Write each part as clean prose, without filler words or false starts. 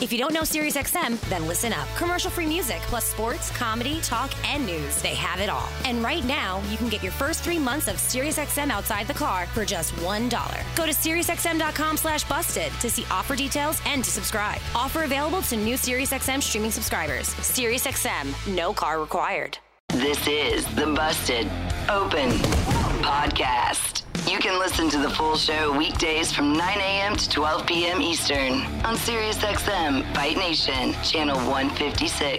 If you don't know SiriusXM, then listen up. Commercial-free music, plus sports, comedy, talk, and news. They have it all. And right now, you can get your first 3 months of SiriusXM outside the car for just $1. Go to SiriusXM.com/busted to see offer details and to subscribe. Offer available to new SiriusXM streaming subscribers. SiriusXM, no car required. This is the Busted Open Podcast. You can listen to the full show weekdays from 9 a.m. to 12 p.m. Eastern on SiriusXM Fight Nation, channel 156.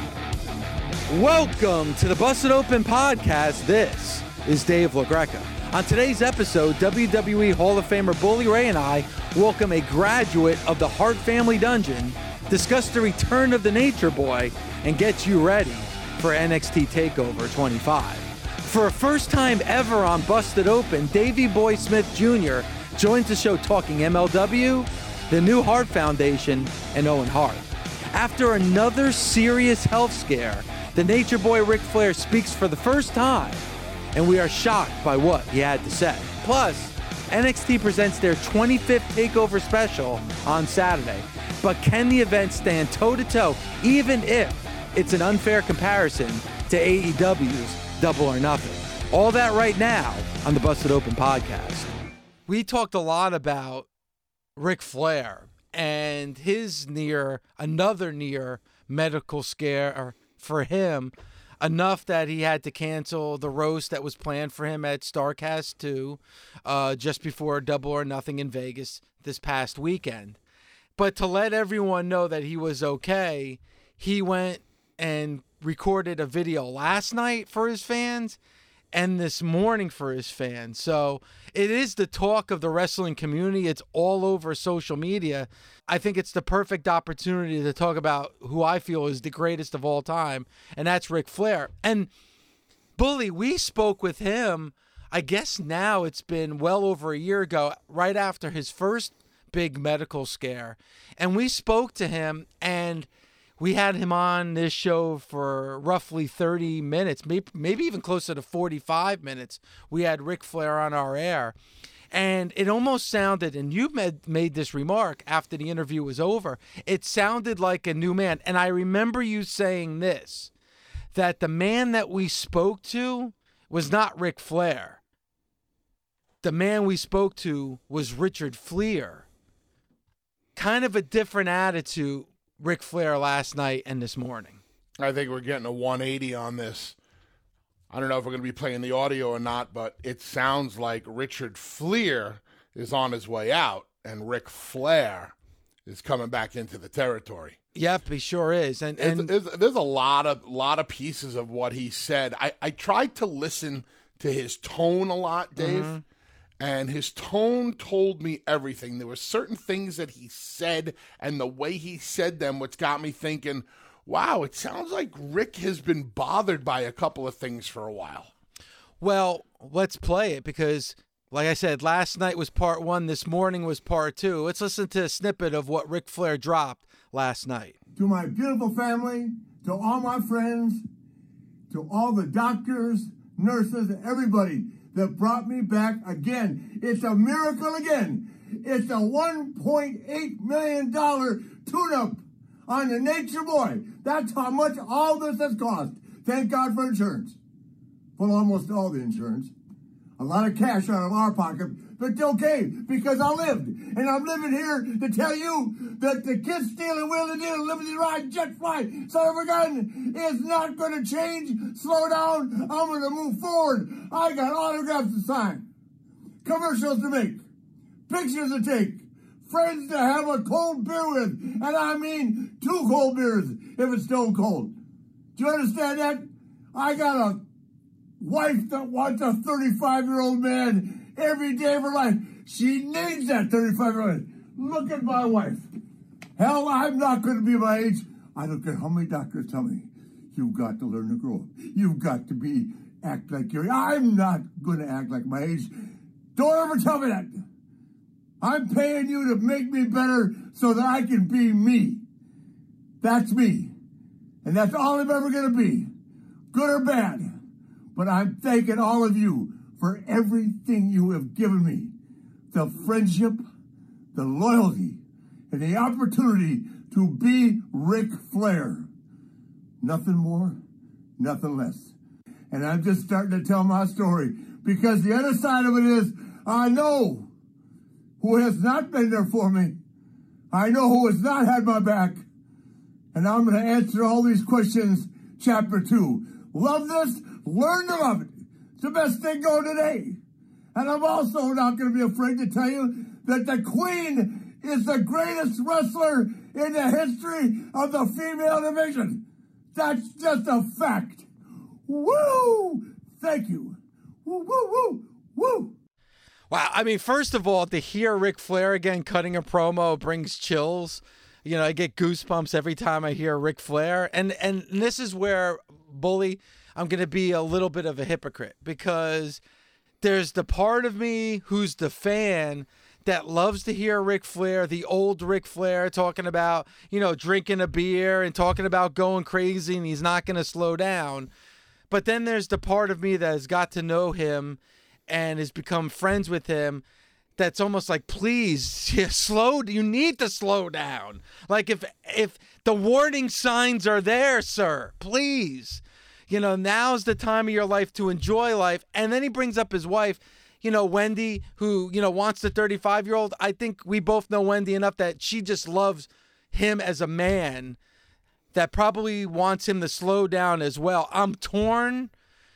Welcome to the Busted Open Podcast. This is Dave LaGreca. On today's episode, WWE Hall of Famer Bully Ray and I welcome a graduate of the Hart Family Dungeon, discuss the return of the Nature Boy, and get you ready for NXT TakeOver 25. For a first time ever on Busted Open, Davey Boy Smith Jr. joins the show talking MLW, the New Hart Foundation, and Owen Hart. After another serious health scare, the Nature Boy Ric Flair speaks for the first time, and we are shocked by what he had to say. Plus, NXT presents their 25th TakeOver special on Saturday. But can the event stand toe-to-toe, even if it's an unfair comparison to AEW's Double or Nothing? All that right now on the Busted Open Podcast. We talked a lot about Ric Flair and his another near medical scare for him, enough that he had to cancel the roast that was planned for him at StarCast 2 just before Double or Nothing in Vegas this past weekend. But to let everyone know that he was okay, he went and recorded a video last night for his fans and this morning for his fans. So it is the talk of the wrestling community. It's all over social media. I think it's the perfect opportunity to talk about who I feel is the greatest of all time, and that's Ric Flair. And Bully, we spoke with him, I guess now it's been well over a year ago, right after his first big medical scare. And we spoke to him, and we had him on this show for roughly 30 minutes, maybe even closer to 45 minutes. We had Ric Flair on our air. And it almost sounded, and you made this remark after the interview was over, it sounded like a new man. And I remember you saying this, that the man that we spoke to was not Ric Flair. The man we spoke to was Richard Fliehr. Kind of a different attitude, Ric Flair last night and this morning. I think we're getting a 180 on this. I don't know if we're going to be playing the audio or not, but it sounds like Richard Fliehr is on his way out and Ric Flair is coming back into the territory. Yep, he sure is. And there's a lot of pieces of what he said. I tried to listen to his tone a lot, Dave. Mm-hmm. And his tone told me everything. There were certain things that he said and the way he said them, which got me thinking, wow, it sounds like Rick has been bothered by a couple of things for a while. Well, let's play it because, like I said, last night was part one. This morning was part two. Let's listen to a snippet of what Ric Flair dropped last night. To my beautiful family, to all my friends, to all the doctors, nurses, everybody that brought me back again. It's a miracle again. It's a $1.8 million tune-up on the Nature Boy. That's how much all this has cost. Thank God for insurance. Well, almost all the insurance. A lot of cash out of our pocket, but it's okay because I lived. And I'm living here to tell you that the kiss stealing, wheeling dealing, limousine ride, jet fly, son of a gun is not going to change. Slow down. I'm going to move forward. I got autographs to sign, commercials to make, pictures to take, friends to have a cold beer with. And I mean 2 cold beers if it's stone cold. Do you understand that? I got a wife that wants a 35-year-old man every day of her life. She needs that 35-year-old. Look at my wife. Hell, I'm not going to be my age. I don't care how many doctors tell me, you've got to learn to grow up. You've got to act like you're... I'm not going to act like my age. Don't ever tell me that. I'm paying you to make me better so that I can be me. That's me. And that's all I'm ever going to be. Good or bad. But I'm thanking all of you for everything you have given me. The friendship, the loyalty, and the opportunity to be Ric Flair. Nothing more, nothing less. And I'm just starting to tell my story because the other side of it is I know who has not been there for me. I know who has not had my back. And I'm going to answer all these questions, chapter 2. Love this, learn to love it. It's the best thing going today. And I'm also not going to be afraid to tell you that the Queen is the greatest wrestler in the history of the female division. That's just a fact. Woo! Thank you. Woo, woo, woo, woo. Wow. I mean, first of all, to hear Ric Flair again cutting a promo brings chills. You know, I get goosebumps every time I hear Ric Flair. And this is where, Bully, I'm going to be a little bit of a hypocrite because there's the part of me who's the fan that loves to hear Ric Flair, the old Ric Flair, talking about, you know, drinking a beer and talking about going crazy and he's not going to slow down. But then there's the part of me that has got to know him and has become friends with him that's almost like, please, you need to slow down. Like if the warning signs are there, sir, please. You know, now's the time of your life to enjoy life. And then he brings up his wife, you know, Wendy, who, you know, wants the 35-year-old. I think we both know Wendy enough that she just loves him as a man that probably wants him to slow down as well. I'm torn.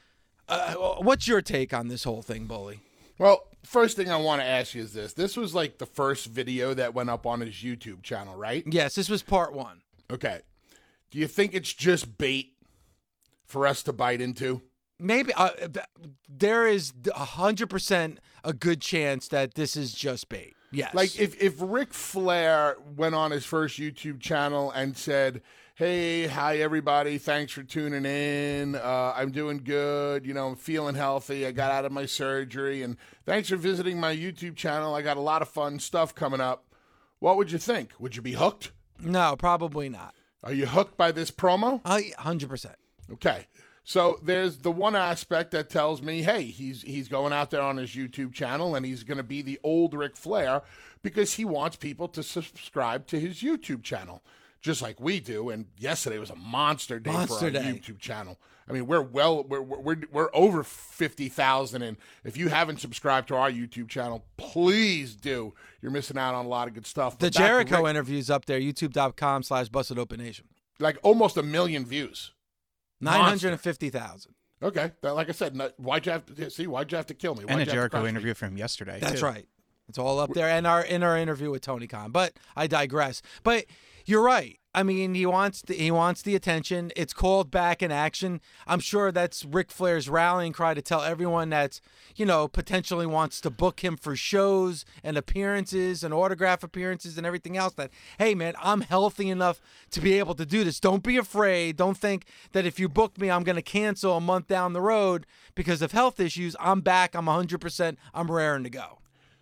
What's your take on this whole thing, Bully? Well, first thing I want to ask you is this. This was like the first video that went up on his YouTube channel, right? Yes, this was part 1. Okay. Do you think it's just bait for us to bite into? Maybe there is 100% a good chance that this is just bait. Yes. Like if Ric Flair went on his first YouTube channel and said, hey, hi everybody, thanks for tuning in. I'm doing good. You know, I'm feeling healthy. I got out of my surgery and thanks for visiting my YouTube channel. I got a lot of fun stuff coming up. What would you think? Would you be hooked? No, probably not. Are you hooked by this promo? 100%. Okay. So there's the one aspect that tells me, hey, he's going out there on his YouTube channel and he's going to be the old Ric Flair because he wants people to subscribe to his YouTube channel, just like we do. And yesterday was a monster day for our YouTube channel. I mean, we're over 50,000, and if you haven't subscribed to our YouTube channel, please do. You're missing out on a lot of good stuff. The Jericho interview's up there, youtube.com/BustedOpenNation. Like almost 1 million views. 950,000. Okay, like I said, why'd you have to kill me? And a Jericho interview from yesterday. That's right. It's all up there, and our interview with Tony Khan. But I digress. But you're right. I mean, he wants the attention. It's called Back in Action. I'm sure that's Ric Flair's rallying cry to tell everyone that's, you know, potentially wants to book him for shows and appearances and autograph appearances and everything else that, hey, man, I'm healthy enough to be able to do this. Don't be afraid. Don't think that if you book me, I'm going to cancel a month down the road because of health issues. I'm back. I'm 100%. I'm raring to go.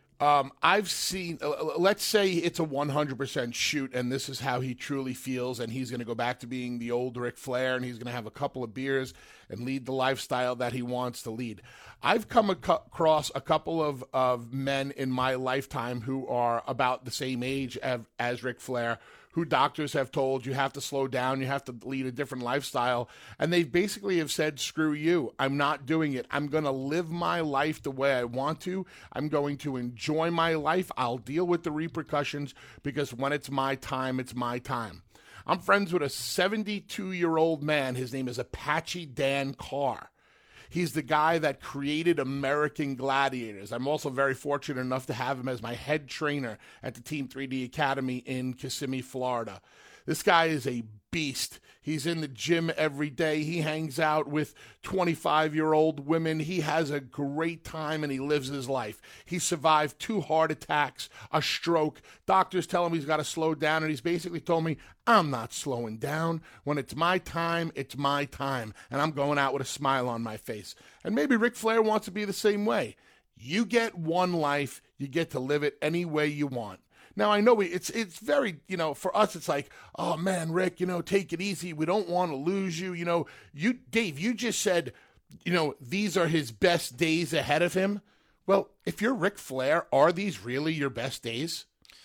I've seen, let's say it's a 100% shoot and this is how he truly feels and he's going to go back to being the old Ric Flair and he's going to have a couple of beers and lead the lifestyle that he wants to lead. I've come across a couple of men in my lifetime who are about the same age as Ric Flair, who doctors have told you have to slow down, you have to lead a different lifestyle. And they basically have said, screw you, I'm not doing it. I'm going to live my life the way I want to. I'm going to enjoy my life. I'll deal with the repercussions because when it's my time, it's my time. I'm friends with a 72-year-old man. His name is Apache Dan Carr. He's the guy that created American Gladiators. I'm also very fortunate enough to have him as my head trainer at the Team 3D Academy in Kissimmee, Florida. This guy is a beast. He's in the gym every day. He hangs out with 25-year-old women. He has a great time and he lives his life. He survived 2 heart attacks, a stroke. Doctors tell him he's got to slow down, and he's basically told me, I'm not slowing down. When it's my time, it's my time. And I'm going out with a smile on my face. And maybe Ric Flair wants to be the same way. You get one life. You get to live it any way you want. Now, I know it's very, you know, for us, it's like, oh, man, Rick, you know, take it easy. We don't want to lose you. You know, Dave, you just said, you know, these are his best days ahead of him. Well, if you're Ric Flair, are these really your best days?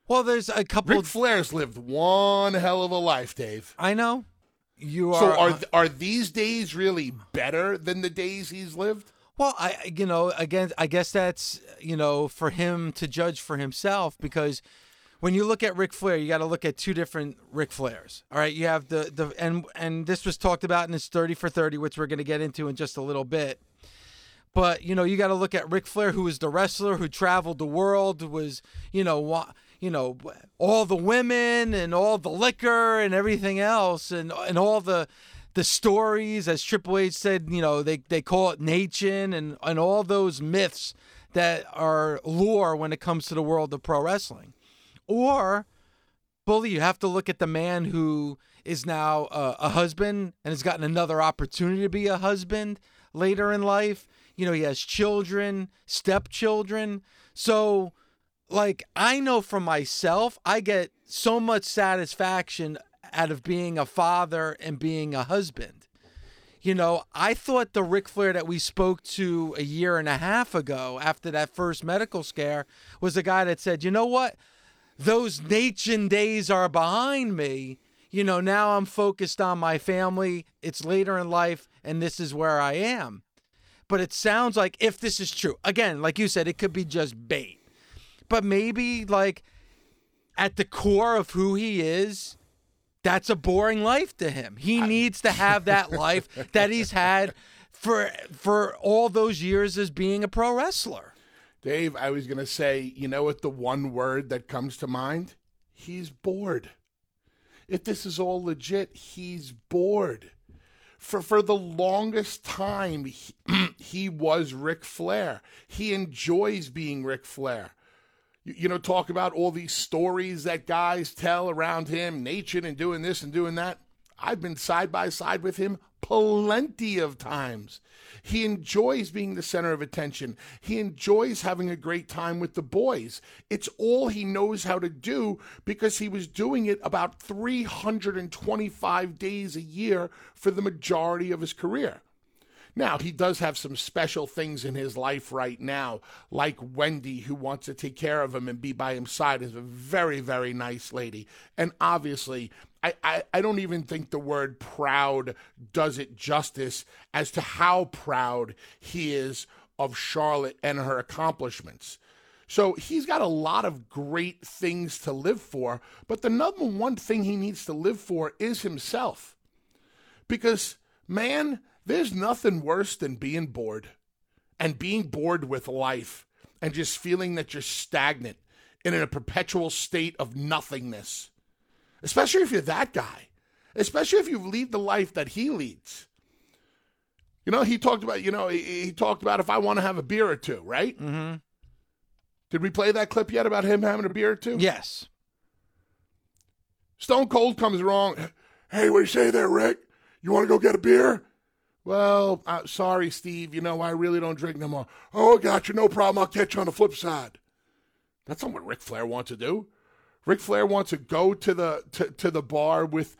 Well, there's a couple. Ric Flair's lived one hell of a life, Dave. I know. You are. So are these days really better than the days he's lived? Well, I guess that's, for him to judge for himself, because when you look at Ric Flair, you got to look at two different Ric Flairs. All right, you have and this was talked about in his 30 for 30, which we're going to get into in just a little bit. But, you got to look at Ric Flair, who was the wrestler who traveled the world, was, all the women and all the liquor and everything else, and all the stories, as Triple H said, they call it Nation, and all those myths that are lore when it comes to the world of pro wrestling. Or, Bully, you have to look at the man who is now a husband and has gotten another opportunity to be a husband later in life. He has children, stepchildren. So, I know for myself, I get so much satisfaction out of being a father and being a husband. I thought the Ric Flair that we spoke to a year and a half ago after that first medical scare was the guy that said, you know what? Those Nation days are behind me. Now I'm focused on my family. It's later in life, and this is where I am. But it sounds like, if this is true, again, like you said, it could be just bait. But maybe, at the core of who he is, that's a boring life to him. He needs to have that life that he's had for all those years as being a pro wrestler. Dave, I was going to say, you know what the one word that comes to mind? He's bored. If this is all legit, he's bored. For the longest time, he was Ric Flair. He enjoys being Ric Flair. Talk about all these stories that guys tell around him, Nation and doing this and doing that. I've been side by side with him plenty of times. He enjoys being the center of attention. He enjoys having a great time with the boys. It's all he knows how to do, because he was doing it about 325 days a year for the majority of his career. Now, he does have some special things in his life right now, like Wendy, who wants to take care of him and be by his side, is a very, very nice lady. And obviously, I don't even think the word proud does it justice as to how proud he is of Charlotte and her accomplishments. So he's got a lot of great things to live for, but the number one thing he needs to live for is himself. Because, man, there's nothing worse than being bored, and being bored with life, and just feeling that you're stagnant and in a perpetual state of nothingness. Especially if you're that guy. Especially if you lead the life that he leads. He talked about, if I want to have a beer or two, right? Mm-hmm. Did we play that clip yet about him having a beer or two? Yes. Stone Cold comes along. Hey, what do you say there, Rick? You want to go get a beer? Well, sorry, Steve. I really don't drink no more. Oh, gotcha. No problem. I'll catch you on the flip side. That's not what Ric Flair wants to do. Ric Flair wants to go to the bar with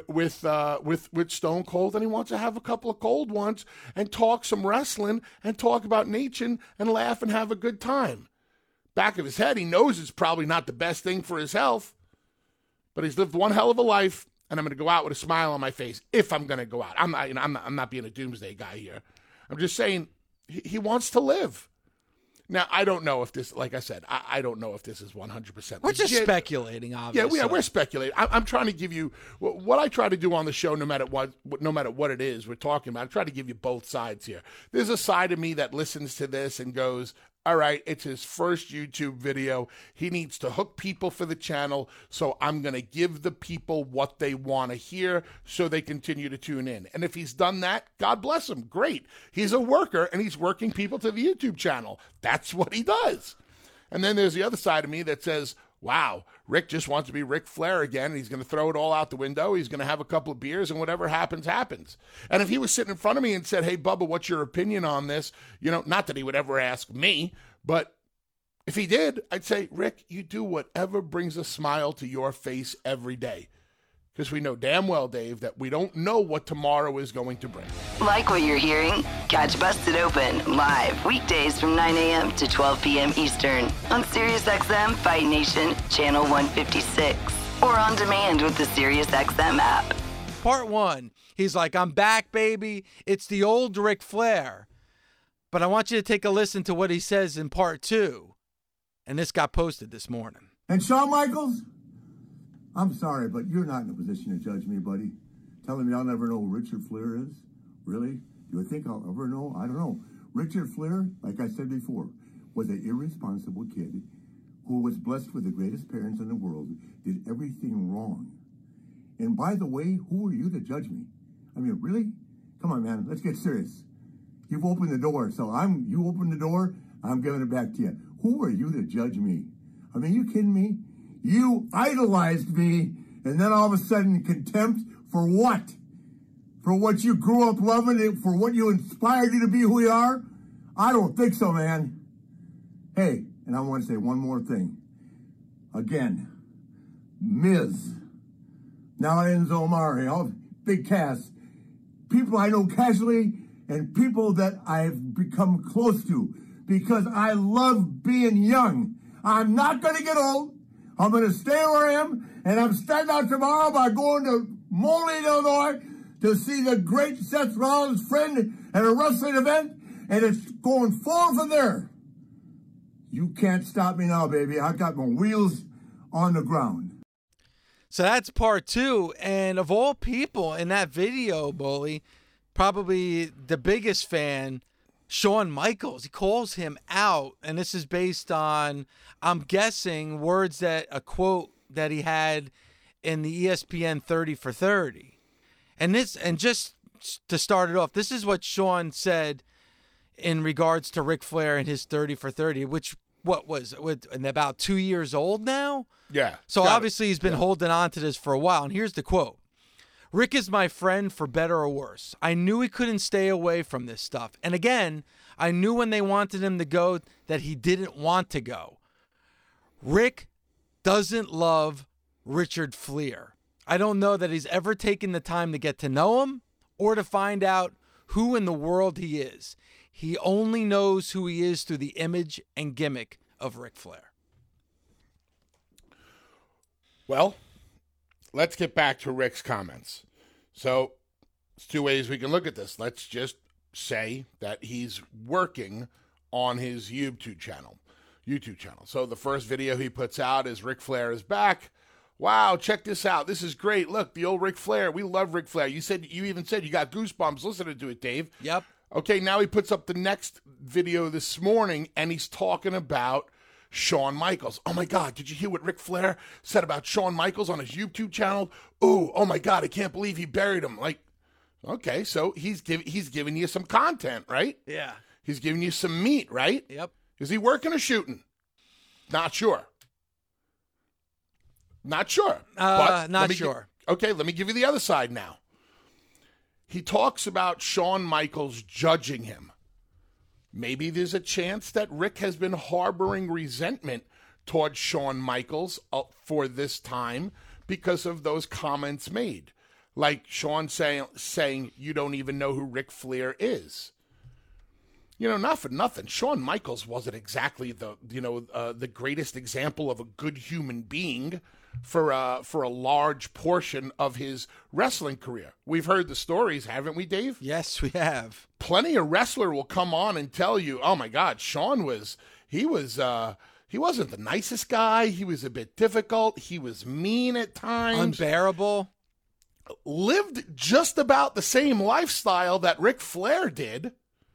Stone Cold, and he wants to have a couple of cold ones and talk some wrestling and talk about Nation and laugh and have a good time. Back of his head, he knows it's probably not the best thing for his health, but he's lived one hell of a life. And I'm going to go out with a smile on my face if I'm going to go out. I'm not being a doomsday guy here. I'm just saying he wants to live. Now, I don't know if this, like I said, I don't know if this is 100% We're just speculating, obviously. Yeah, we're speculating. I'm trying to give you what I try to do on the show, no matter what it is we're talking about. I try to give you both sides here. There's a side of me that listens to this and goes, all right, it's his first YouTube video. He needs to hook people for the channel, so I'm going to give the people what they want to hear so they continue to tune in. And if he's done that, God bless him. Great. He's a worker, and he's working people to the YouTube channel. That's what he does. And then there's the other side of me that says, wow, Rick just wants to be Ric Flair again, and he's going to throw it all out the window. He's going to have a couple of beers, and whatever happens, happens. And if he was sitting in front of me and said, hey, Bubba, what's your opinion on this? Not that he would ever ask me, but if he did, I'd say, Rick, you do whatever brings a smile to your face every day. because we know damn well, Dave, that we don't know what tomorrow is going to bring. Like what you're hearing? Catch Busted Open live weekdays from 9 a.m. to 12 p.m. Eastern on SiriusXM Fight Nation Channel 156 or on demand with the SiriusXM app. Part 1, he's like, I'm back, baby. It's the old Ric Flair. But I want you to take a listen to what he says in Part 2. And this got posted this morning. And Shawn Michaels, I'm sorry, but you're not in a position to judge me, buddy. Telling me I'll never know who Richard Flair is? Really? Do you think I'll ever know? I don't know. Richard Flair, like I said before, was an irresponsible kid who was blessed with the greatest parents in the world, did everything wrong. And by the way, who are you to judge me? I mean, really? Come on, man, let's get serious. You've opened the door, so you opened the door, I'm giving it back to you. Who are you to judge me? I mean, you kidding me? You idolized me, and then all of a sudden contempt for what? For what you grew up loving, for what you inspired you to be who you are? I don't think so, man. Hey, and I want to say one more thing. Again, Miz, now Enzo Amore, all big cast, people I know casually, and people that I've become close to because I love being young. I'm not going to get old. I'm going to stay where I am, and I'm starting out tomorrow by going to Moline, Illinois to see the great Seth Rollins' friend at a wrestling event, and it's going forward from there. You can't stop me now, baby. I got my wheels on the ground. So that's Part 2, and of all people in that video, Bully, probably the biggest fan, Shawn Michaels. He calls him out, and this is based on, I'm guessing, a quote that he had in the ESPN 30 for 30. And just to start it off, this is what Shawn said in regards to Ric Flair and his 30 for 30, which and about 2 years old now? Yeah. So obviously he's been holding on to this for a while. And here's the quote. Rick is my friend for better or worse. I knew he couldn't stay away from this stuff. And again, I knew when they wanted him to go that he didn't want to go. Rick doesn't love Richard Flair. I don't know that he's ever taken the time to get to know him or to find out who in the world he is. He only knows who he is through the image and gimmick of Ric Flair. Well, let's get back to Rick's comments. So, there's two ways we can look at this. Let's just say that he's working on his YouTube channel. So the first video he puts out is Ric Flair is back. Wow, check this out. This is great. Look, the old Ric Flair. We love Ric Flair. You even said you got goosebumps listening to it, Dave. Yep. Okay, now he puts up the next video this morning, and he's talking about Shawn Michaels. Oh, my God, did you hear what Ric Flair said about Shawn Michaels on his YouTube channel? Ooh, oh, my God, I can't believe he buried him. Like, okay, so he's giving you some content, right? Yeah. He's giving you some meat, right? Yep. Is he working or shooting? Not sure. Not sure. Not sure. Okay, let me give you the other side now. He talks about Shawn Michaels judging him. Maybe there's a chance that Rick has been harboring resentment towards Shawn Michaels for this time because of those comments made. Like Shawn saying you don't even know who Ric Flair is. You know, not for nothing. Shawn Michaels wasn't exactly the greatest example of a good human being for a large portion of his wrestling career. We've heard the stories, haven't we, Dave? Yes, we have. Plenty of wrestler will come on and tell you, oh my God, Shawn he wasn't the nicest guy. He was a bit difficult. He was mean at times. Unbearable. Lived just about the same lifestyle that Ric Flair did.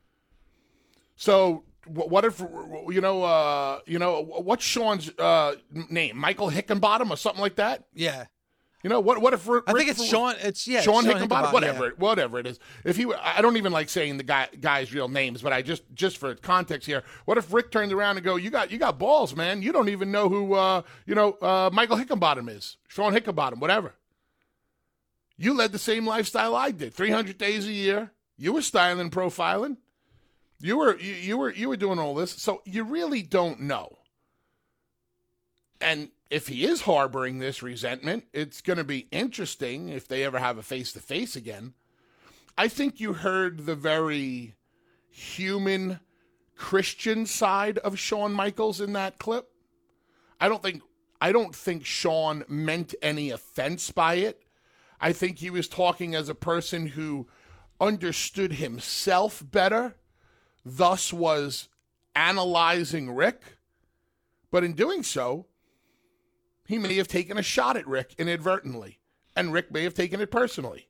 So what if, what's Shawn's name? Michael Hickenbottom or something like that? Yeah. You know, what if Rick, I think it's Shawn. Sean Hickenbottom, Hickenbottom, whatever it is. If I don't even like saying the guy's real names, but I just for context here. What if Rick turned around and go, you got balls, man. You don't even know who Michael Hickenbottom is. Sean Hickenbottom, whatever. You led the same lifestyle I did. 300 days a year. You were styling, profiling. You were doing all this, so you really don't know. And if he is harboring this resentment, it's going to be interesting if they ever have a face-to-face again. I think you heard the very human Christian side of Shawn Michaels in that clip. I don't think Shawn meant any offense by it. I think he was talking as a person who understood himself better, thus was analyzing Rick. But in doing so, he may have taken a shot at Rick inadvertently, and Rick may have taken it personally.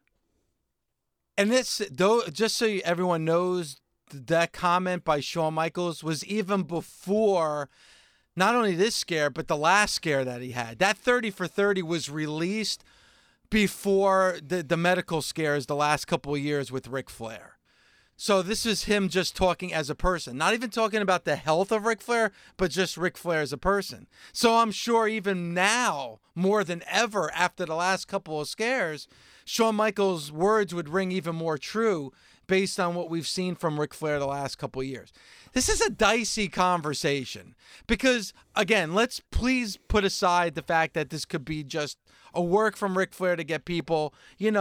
And this, though, just so everyone knows, that comment by Shawn Michaels was even before not only this scare, but the last scare that he had. That 30 for 30 was released before the medical scares the last couple of years with Ric Flair. So this is him just talking as a person, not even talking about the health of Ric Flair, but just Ric Flair as a person. So I'm sure even now, more than ever after the last couple of scares, Shawn Michaels' words would ring even more true based on what we've seen from Ric Flair the last couple of years. This is a dicey conversation because, again, let's please put aside the fact that this could be just a work from Ric Flair to get people,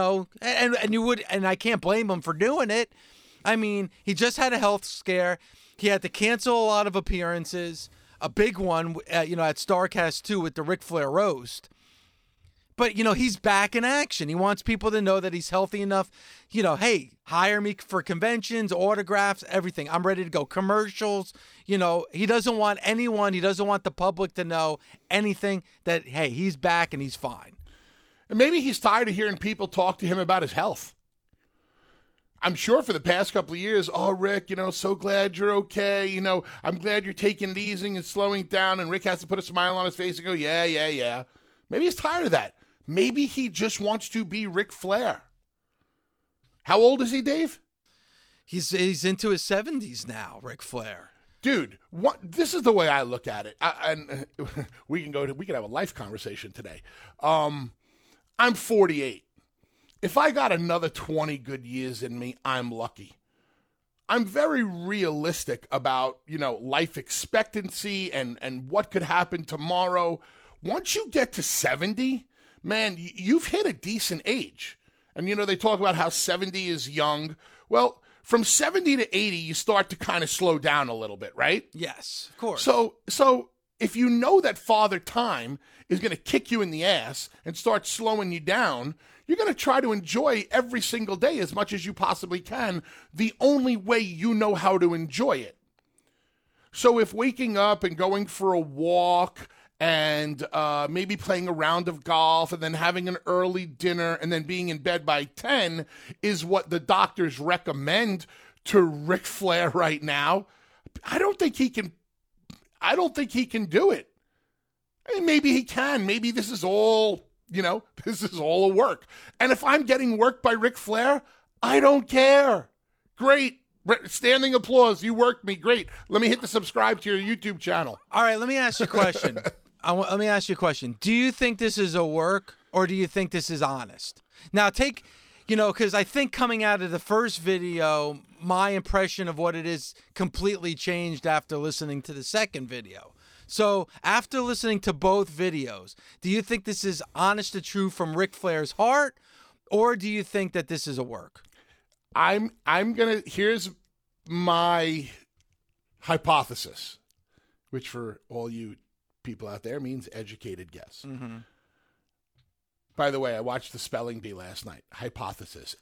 and I can't blame him for doing it. I mean, he just had a health scare. He had to cancel a lot of appearances, a big one, at StarCast 2 with the Ric Flair roast. But, he's back in action. He wants people to know that he's healthy enough. Hey, hire me for conventions, autographs, everything. I'm ready to go. Commercials. He doesn't want the public to know anything that, hey, he's back and he's fine. And maybe he's tired of hearing people talk to him about his health. I'm sure for the past couple of years, oh, Rick, so glad you're okay. I'm glad you're taking it easy and slowing down. And Rick has to put a smile on his face and go, yeah. Maybe he's tired of that. Maybe he just wants to be Ric Flair. How old is he, Dave? He's into his 70s now, Ric Flair. Dude, this is the way I look at it. And we can have a life conversation today. I'm 48. If I got another 20 good years in me, I'm lucky. I'm very realistic about, life expectancy and what could happen tomorrow. Once you get to 70, man, you've hit a decent age. And, they talk about how 70 is young. Well, from 70 to 80, you start to kind of slow down a little bit, right? Yes, of course. So if you know that Father Time is going to kick you in the ass and start slowing you down, you're going to try to enjoy every single day as much as you possibly can, the only way you know how to enjoy it. So if waking up and going for a walk and maybe playing a round of golf and then having an early dinner and then being in bed by 10 is what the doctors recommend to Ric Flair right now, I don't think he can do it. I mean, maybe he can. Maybe this is all, this is all a work. And if I'm getting worked by Ric Flair, I don't care. Great. Standing applause. You worked me. Great. Let me hit the subscribe to your YouTube channel. All right, let me ask you a question. Let me ask you a question. Do you think this is a work or do you think this is honest? Now, because I think coming out of the first video, my impression of what it is completely changed after listening to the second video. So after listening to both videos, do you think this is honest to true from Ric Flair's heart, or do you think that this is a work? Here's my hypothesis, which for all you people out there means educated guess. Mm-hmm. By the way, I watched the spelling bee last night. Hypothesis.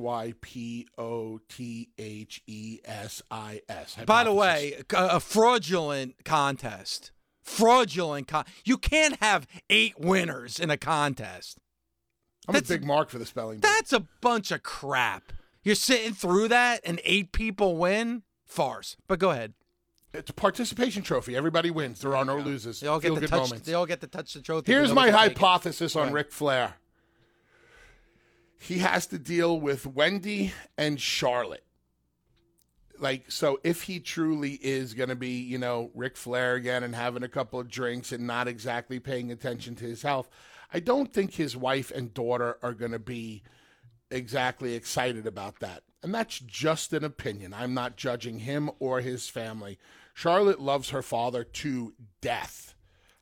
HYPOTHESIS. By the way, a fraudulent contest. You can't have 8 winners in a contest. That's a big mark for the spelling bee. That's a bunch of crap. You're sitting through that and 8 people win? Farce. But go ahead. It's a participation trophy. Everybody wins. There are no losers. They all get to touch the trophy. Here's my hypothesis on Ric Flair. He has to deal with Wendy and Charlotte. So if he truly is going to be, Ric Flair again and having a couple of drinks and not exactly paying attention to his health, I don't think his wife and daughter are going to be exactly excited about that. And that's just an opinion. I'm not judging him or his family. Charlotte loves her father to death.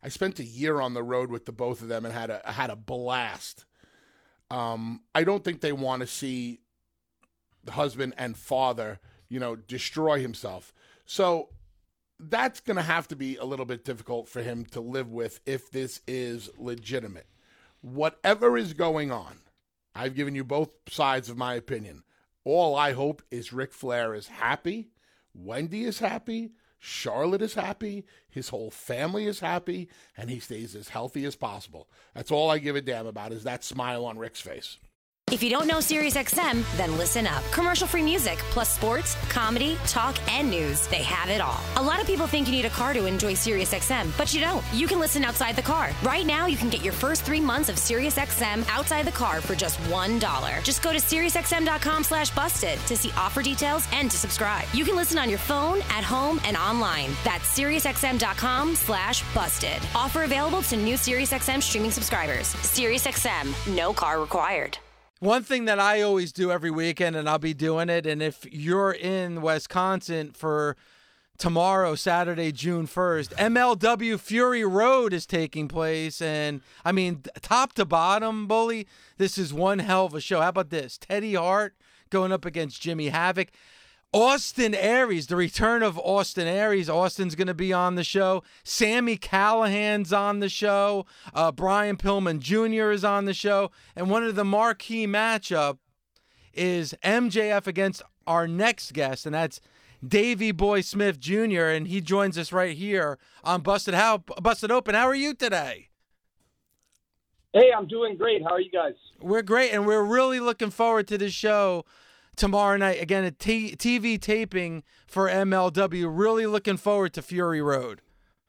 I spent a year on the road with the both of them and had a blast. I don't think they want to see the husband and father, destroy himself. So that's going to have to be a little bit difficult for him to live with if this is legitimate. Whatever is going on, I've given you both sides of my opinion. All I hope is Ric Flair is happy, Wendy is happy, Charlotte is happy, his whole family is happy, and he stays as healthy as possible. That's all I give a damn about, is that smile on Ric's face. If you don't know SiriusXM, then listen up. Commercial-free music, plus sports, comedy, talk, and news. They have it all. A lot of people think you need a car to enjoy SiriusXM, but you don't. You can listen outside the car. Right now, you can get your first 3 months of SiriusXM outside the car for just $1. Just go to SiriusXM.com/busted to see offer details and to subscribe. You can listen on your phone, at home, and online. That's SiriusXM.com/busted. Offer available to new SiriusXM streaming subscribers. SiriusXM, no car required. One thing that I always do every weekend, and I'll be doing it, and if you're in Wisconsin for tomorrow, Saturday, June 1st, MLW Fury Road is taking place. And, I mean, top to bottom, Bully, this is one hell of a show. How about this? Teddy Hart going up against Jimmy Havoc. Austin Aries, the return of Austin Aries. Austin's going to be on the show. Sami Callihan's on the show. Brian Pillman Jr. is on the show. And one of the marquee matchup is MJF against our next guest, and that's Davey Boy Smith Jr., and he joins us right here on Busted Open. How are you today? Hey, I'm doing great. How are you guys? We're great, and we're really looking forward to this show tomorrow night. Again, a TV taping for MLW. Really looking forward to Fury Road.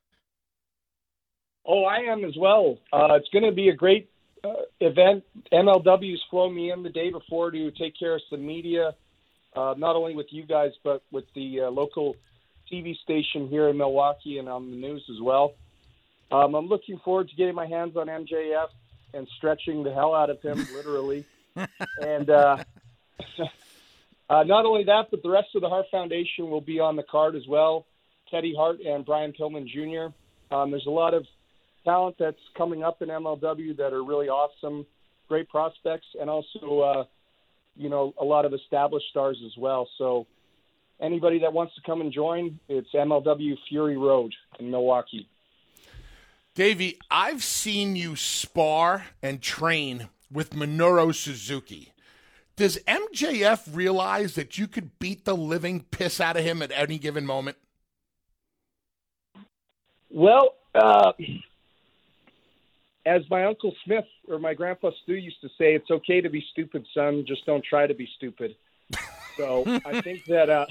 Oh, I am as well. It's going to be a great event. MLW's flown me in the day before to take care of some media, not only with you guys, but with the local TV station here in Milwaukee and on the news as well. I'm looking forward to getting my hands on MJF and stretching the hell out of him, literally. And not only that, but the rest of the Hart Foundation will be on the card as well. Teddy Hart and Brian Pillman Jr. There's a lot of talent that's coming up in MLW that are really awesome, great prospects, and also, a lot of established stars as well. So anybody that wants to come and join, it's MLW Fury Road in Milwaukee. Davey, I've seen you spar and train with Minoru Suzuki. Does MJF realize that you could beat the living piss out of him at any given moment? Well, as my Uncle Smith or my Grandpa Stu used to say, it's okay to be stupid, son. Just don't try to be stupid. So I think that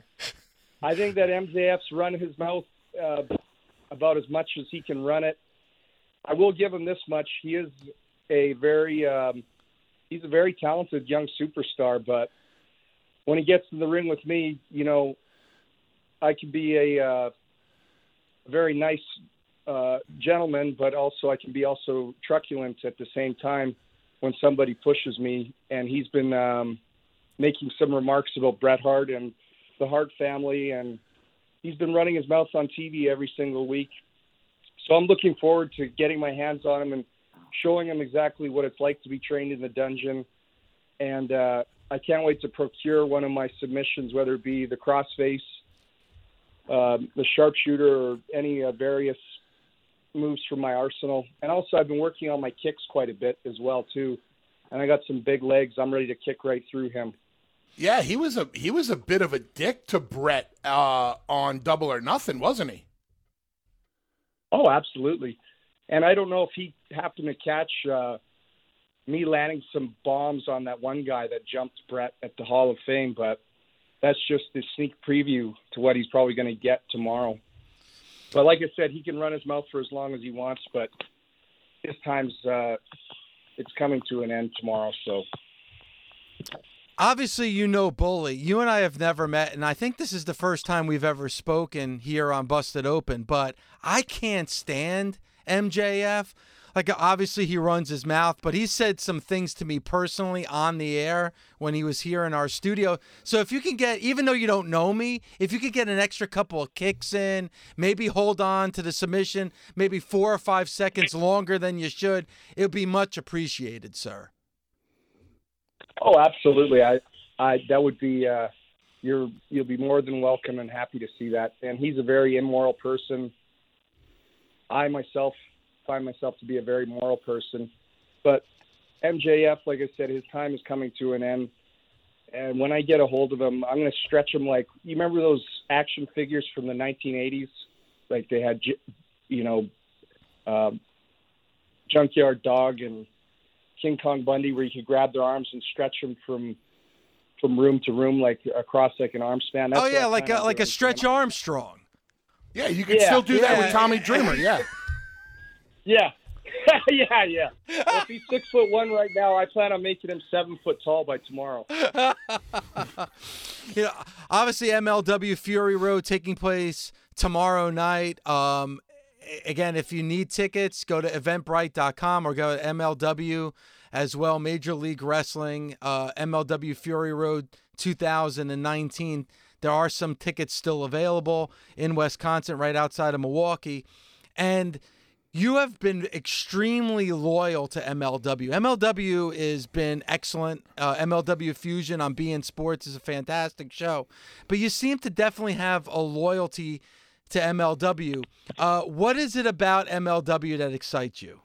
MJF's run his mouth about as much as he can run it. I will give him this much: he is a very he's a very talented young superstar, but when he gets in the ring with me, I can be a very nice gentleman, but also I can be also truculent at the same time when somebody pushes me. And he's been making some remarks about Bret Hart and the Hart family, and he's been running his mouth on TV every single week. So I'm looking forward to getting my hands on him and showing him exactly what it's like to be trained in the dungeon. And I can't wait to procure one of my submissions, whether it be the crossface, the sharpshooter, or any various moves from my arsenal. And also I've been working on my kicks quite a bit as well, too. And I got some big legs. I'm ready to kick right through him. Yeah, he was a bit of a dick to Bret on Double or Nothing, wasn't he? Oh, absolutely. And I don't know if he happened to catch me landing some bombs on that one guy that jumped Bret at the Hall of Fame, but that's just a sneak preview to what he's probably going to get tomorrow. But like I said, he can run his mouth for as long as he wants, but his time's it's coming to an end tomorrow. So obviously, Bully. You and I have never met, and I think this is the first time we've ever spoken here on Busted Open, but I can't stand MJF. obviously he runs his mouth, but he said some things to me personally on the air when he was here in our studio. So if you can get, even though you don't know me, if you could get an extra couple of kicks in, maybe hold on to the submission, maybe 4 or 5 seconds longer than you should, it would be much appreciated, sir. Oh, absolutely. I that would be, you'll be more than welcome and happy to see that. And he's a very immoral person. I myself find myself to be a very moral person, but MJF, like I said, his time is coming to an end. And when I get a hold of him, I'm going to stretch him like, you remember those action figures from the 1980s? Like they had, Junkyard Dog and King Kong Bundy, where you could grab their arms and stretch them from room to room, like across like an arm span. That's like a Stretch Armstrong. Yeah, you can still do that with Tommy Dreamer. Yeah. Yeah. yeah. Well, if he's 6'1" right now, I plan on making him 7 foot tall by tomorrow. Obviously MLW Fury Road taking place tomorrow night. Again, if you need tickets, go to eventbrite.com or go to MLW as well. Major League Wrestling, MLW Fury Road 2019. There are some tickets still available in Wisconsin, right outside of Milwaukee. And you have been extremely loyal to MLW. MLW has been excellent. MLW Fusion on beIN Sports is a fantastic show. But you seem to definitely have a loyalty to MLW. What is it about MLW that excites you?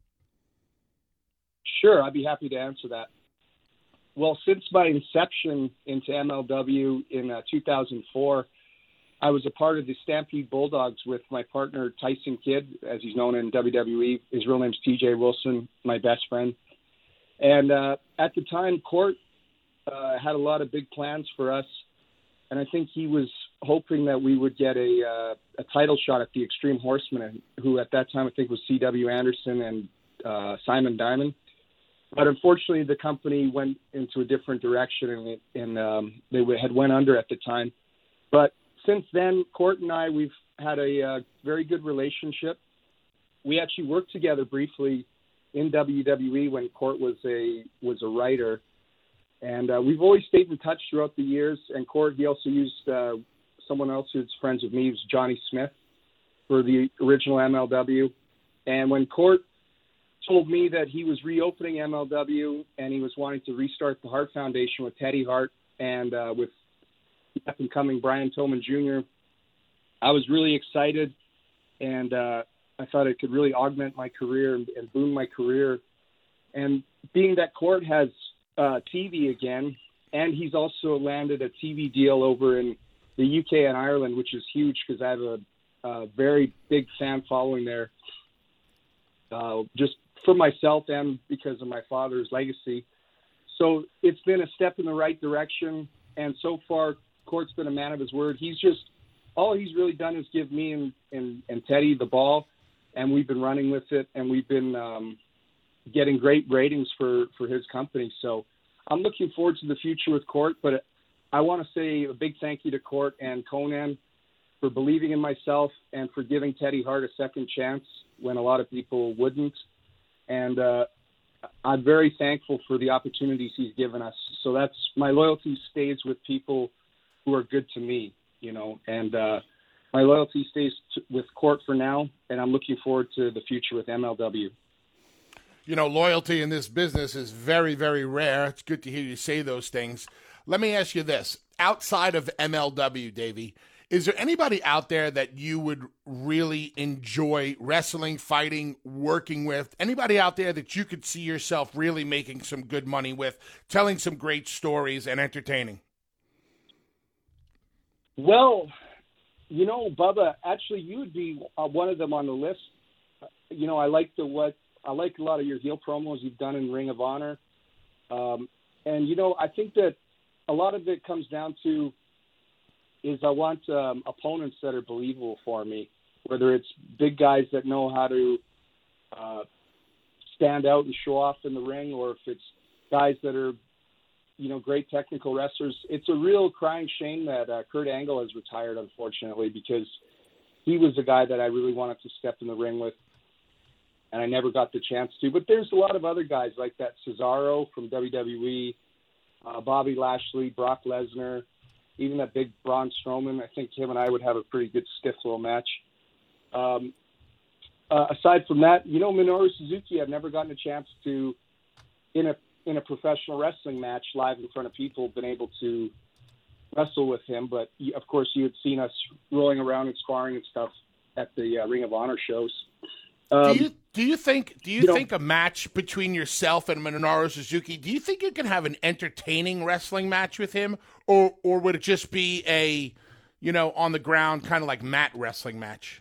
Sure, I'd be happy to answer that. Well, since my inception into MLW in 2004, I was a part of the Stampede Bulldogs with my partner Tyson Kidd, as he's known in WWE. His real name's TJ Wilson, my best friend. And at the time, Court had a lot of big plans for us, and I think he was hoping that we would get a title shot at the Extreme Horsemen, who at that time I think was C.W. Anderson and Simon Diamond. But unfortunately, the company went into a different direction, and they had went under at the time. But since then, Court and I, we've had a very good relationship. We actually worked together briefly in WWE when Court was a writer, and we've always stayed in touch throughout the years. And Court, he also used someone else who's friends with me, who's Johnny Smith, for the original MLW. And when Court told me that he was reopening MLW and he was wanting to restart the Hart Foundation with Teddy Hart and with up-and-coming Brian Pillman Jr., I was really excited, and I thought it could really augment my career and boom my career. And being that Court has TV again, and he's also landed a TV deal over in the UK and Ireland, which is huge because I have a very big fan following there, just for myself and because of my father's legacy. So it's been a step in the right direction, and so far Court's been a man of his word. All he's really done is give me and Teddy the ball, and we've been running with it, and we've been getting great ratings for his company. So I'm looking forward to the future with Court, but I want to say a big thank you to Court and Conan for believing in myself and for giving Teddy Hart a second chance when a lot of people wouldn't. And I'm very thankful for the opportunities he's given us. So that's my loyalty stays with people who are good to me, and my loyalty stays with Court for now, and I'm looking forward to the future with MLW. Loyalty in this business is very, very rare. It's good to hear you say those things. Let me ask you this. Outside of MLW, Davey, is there anybody out there that you would really enjoy wrestling, fighting, working with? Anybody out there that you could see yourself really making some good money with, telling some great stories and entertaining? Well, Bubba, actually, you would be one of them on the list. I like a lot of your heel promos you've done in Ring of Honor. And, I think that a lot of it comes down to is I want opponents that are believable for me, whether it's big guys that know how to stand out and show off in the ring, or if it's guys that are, great technical wrestlers. It's a real crying shame that Kurt Angle has retired, unfortunately, because he was a guy that I really wanted to step in the ring with. and I never got the chance to. But there's a lot of other guys like that Cesaro from WWE, Bobby Lashley, Brock Lesnar, even that big Braun Strowman. I think him and I would have a pretty good stiff little match. Aside from that, Minoru Suzuki, I've never gotten a chance to, in a professional wrestling match live in front of people, been able to wrestle with him. But of course, you had seen us rolling around and sparring and stuff at the Ring of Honor shows. Do you think a match between yourself and Minoru Suzuki, do you think you can have an entertaining wrestling match with him, or would it just be a, on the ground kind of like mat wrestling match?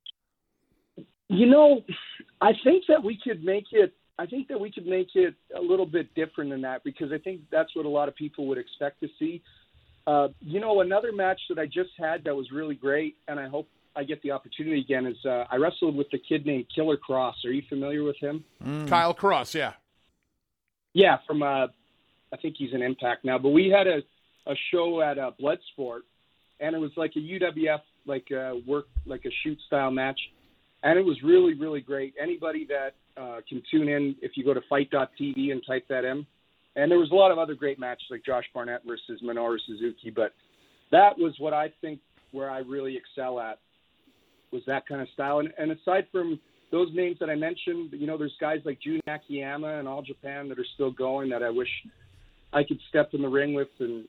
I think that we could make it. I think that we could make it a little bit different than that, because I think that's what a lot of people would expect to see. Another match that I just had that was really great, and I hope I get the opportunity again, is I wrestled with a kid named Killer Cross. Are you familiar with him? Kyle Cross, yeah. Yeah, from I think he's in Impact now. But we had a show at Bloodsport, and it was like a UWF, like a shoot style match, and it was really, really great. Anybody that can tune in, if you go to fight.tv and type that in. And there was a lot of other great matches like Josh Barnett versus Minoru Suzuki, but that was what I think where I really excel at, was that kind of style. And aside from those names that I mentioned, there's guys like Jun Akiyama and All Japan that are still going that I wish I could step in the ring with, and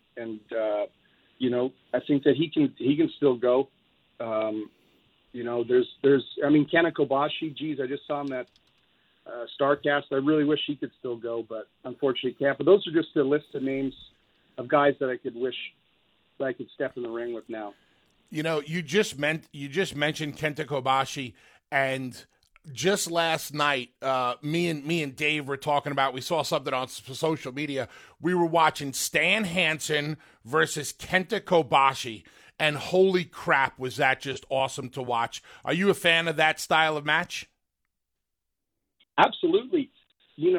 I think that he can still go. There's Kenta Kobashi, geez, I just saw him at StarCast. I really wish he could still go, but unfortunately can't. But those are just a list of names of guys that I could wish that I could step in the ring with now. You just mentioned Kenta Kobashi, and just last night, me and Dave were talking about. We saw something on social media. We were watching Stan Hansen versus Kenta Kobashi, and holy crap, was that just awesome to watch! Are you a fan of that style of match? Absolutely. When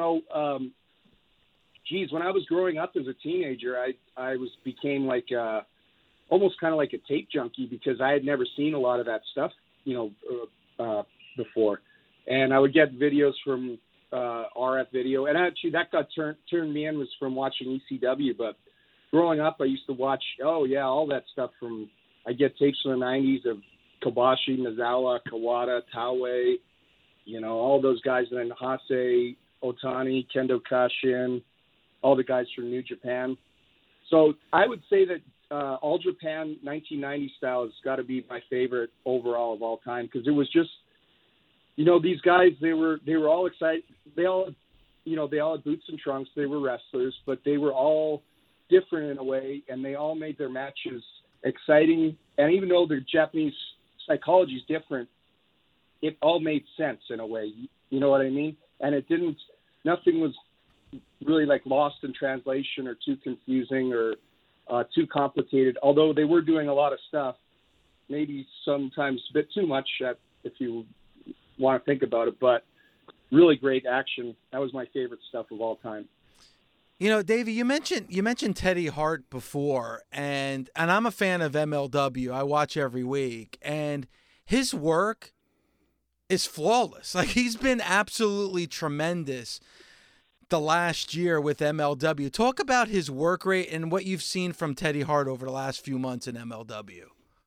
I was growing up as a teenager, I became like almost kind of like a tape junkie, because I had never seen a lot of that stuff, before. And I would get videos from RF Video, and actually that got turned me in was from watching ECW. But growing up, I used to watch all that stuff from. I get tapes from the '90s of Kobashi, Mizawa, Kawada, Taue. All those guys, and then Hase, Otani, Kendo Kashin, all the guys from New Japan. So I would say that All Japan 1990 style has got to be my favorite overall of all time, because it was just, these guys, they were all excited. They all had boots and trunks. They were wrestlers, but they were all different in a way, and they all made their matches exciting. And even though their Japanese psychology is different, it all made sense in a way, you know what I mean? And nothing was really like lost in translation or too confusing or too complicated, although they were doing a lot of stuff, maybe sometimes a bit too much if you want to think about it, but really great action. That was my favorite stuff of all time. Davey, you mentioned Teddy Hart before, and I'm a fan of MLW. I watch every week, and his work is flawless. Like, he's been absolutely tremendous the last year with MLW. Talk about his work rate and what you've seen from Teddy Hart over the last few months in MLW.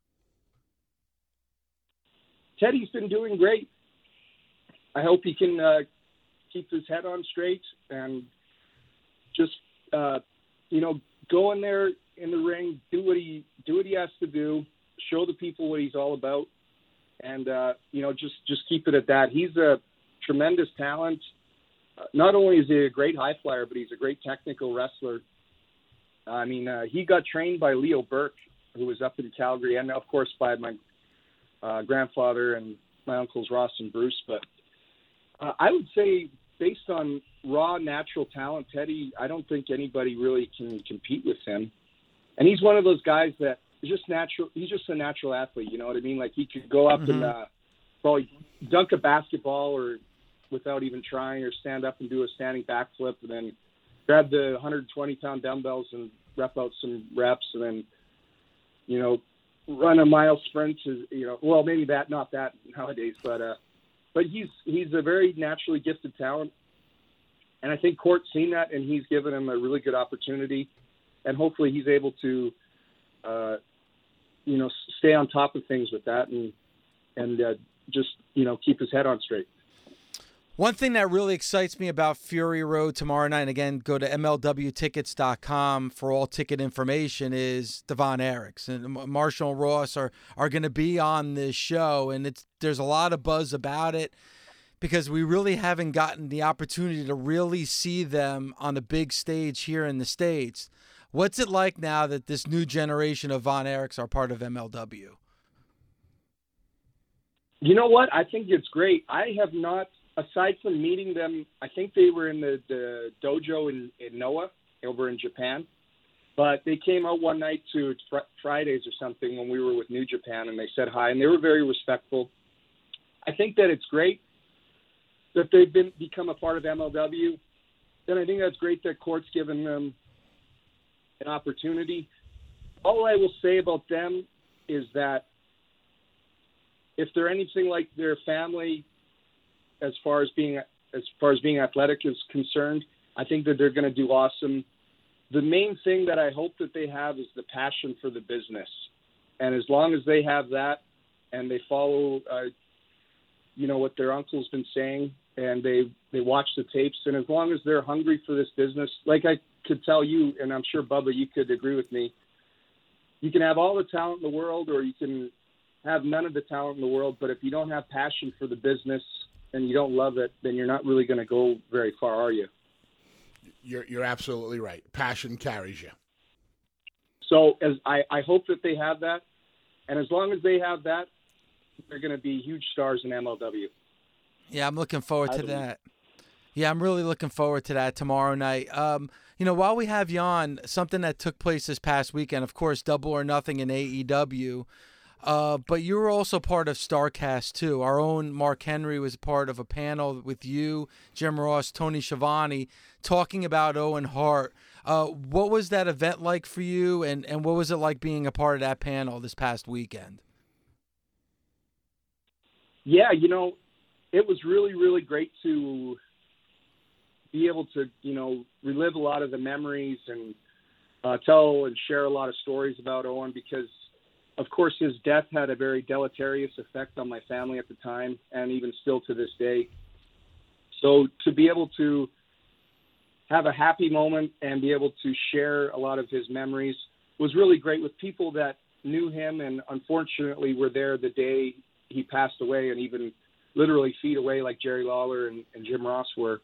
Teddy's been doing great. I hope he can keep his head on straight and just go in there in the ring, do what he has to do, show the people what he's all about. And, just keep it at that. He's a tremendous talent. Not only is he a great high flyer, but he's a great technical wrestler. He got trained by Leo Burke, who was up in Calgary, and, of course, by my grandfather and my uncles Ross and Bruce. But I would say, based on raw, natural talent, Teddy, I don't think anybody really can compete with him. And he's one of those guys that is just natural. He's just a natural athlete, you know what I mean? Like, he could go up and probably dunk a basketball or without even trying, or stand up and do a standing backflip, and then grab the 120-pound dumbbells and rep out some reps, and then, run a mile sprint. Well, maybe not that nowadays, but but he's a very naturally gifted talent. And I think Court's seen that, and he's given him a really good opportunity. And hopefully he's able to, stay on top of things with that and just, keep his head on straight. One thing that really excites me about Fury Road tomorrow night, and again, go to MLWtickets.com for all ticket information, is the Von Erichs. And Marshall and Ross are going to be on this show, and there's a lot of buzz about it because we really haven't gotten the opportunity to really see them on the big stage here in the States. What's it like now that this new generation of Von Erichs are part of MLW? You know what? I think it's great. I have not, aside from meeting them, I think they were in the dojo in Noah over in Japan. But they came out one night to Fridays or something when we were with New Japan, and they said hi, and they were very respectful. I think that it's great that they've become a part of MLW. And I think that's great that Court's given them an opportunity. All I will say about them is that if they're anything like their family, as far as being athletic is concerned, I think that they're going to do awesome. The main thing that I hope that they have is the passion for the business, and as long as they have that, and they follow, what their uncle's been saying, and they watch the tapes, and as long as they're hungry for this business, like I could tell you, and I'm sure Bubba, you could agree with me, you can have all the talent in the world, or you can have none of the talent in the world, but if you don't have passion for the business and you don't love it, then you're not really going to go very far, are you? You're absolutely right. Passion carries you. So as I hope that they have that, and as long as they have that, they're going to be huge stars in MLW. Yeah, I'm looking forward to that. Yeah, I'm really looking forward to that tomorrow night. While we have you on, something that took place this past weekend, of course, Double or Nothing in AEW. But you were also part of StarCast, too. Our own Mark Henry was part of a panel with you, Jim Ross, Tony Schiavone, talking about Owen Hart. What was that event like for you, and what was it like being a part of that panel this past weekend? Yeah, it was really, really great to be able to, relive a lot of the memories and tell and share a lot of stories about Owen because, of course, his death had a very deleterious effect on my family at the time and even still to this day. So to be able to have a happy moment and be able to share a lot of his memories was really great with people that knew him and unfortunately were there the day he passed away and even literally feet away like Jerry Lawler and Jim Ross were.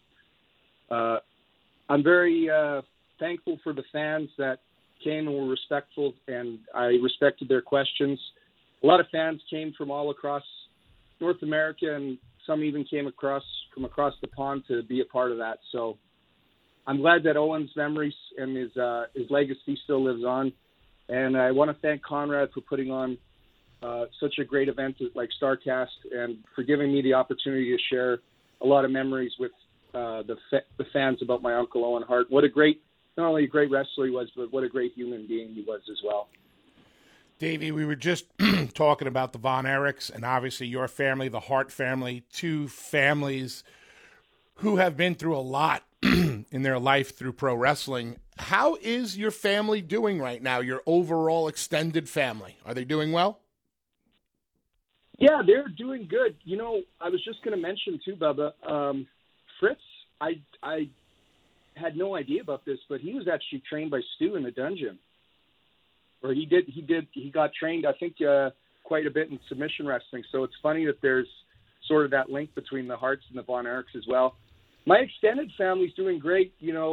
I'm very thankful for the fans that came and were respectful, and I respected their questions. A lot of fans came from all across North America, and some even came from across the pond to be a part of that. So I'm glad that Owen's memories and his legacy still lives on. And I want to thank Conrad for putting on such a great event like StarCast and for giving me the opportunity to share a lot of memories with the fans about my Uncle Owen Hart. Not only a great wrestler he was, but what a great human being he was as well. Davey, we were just talking about the Von Erichs and obviously your family, the Hart family, two families who have been through a lot in their life through pro wrestling. How is your family doing right now, your overall extended family? Are they doing well? Yeah, they're doing good. I was just going to mention too, Bubba, Fritz, I had no idea about this, but he was actually trained by Stu in the dungeon. Or he got trained, I think, quite a bit in submission wrestling. So it's funny that there's sort of that link between the Harts and the Von Erichs as well. My extended family's doing great.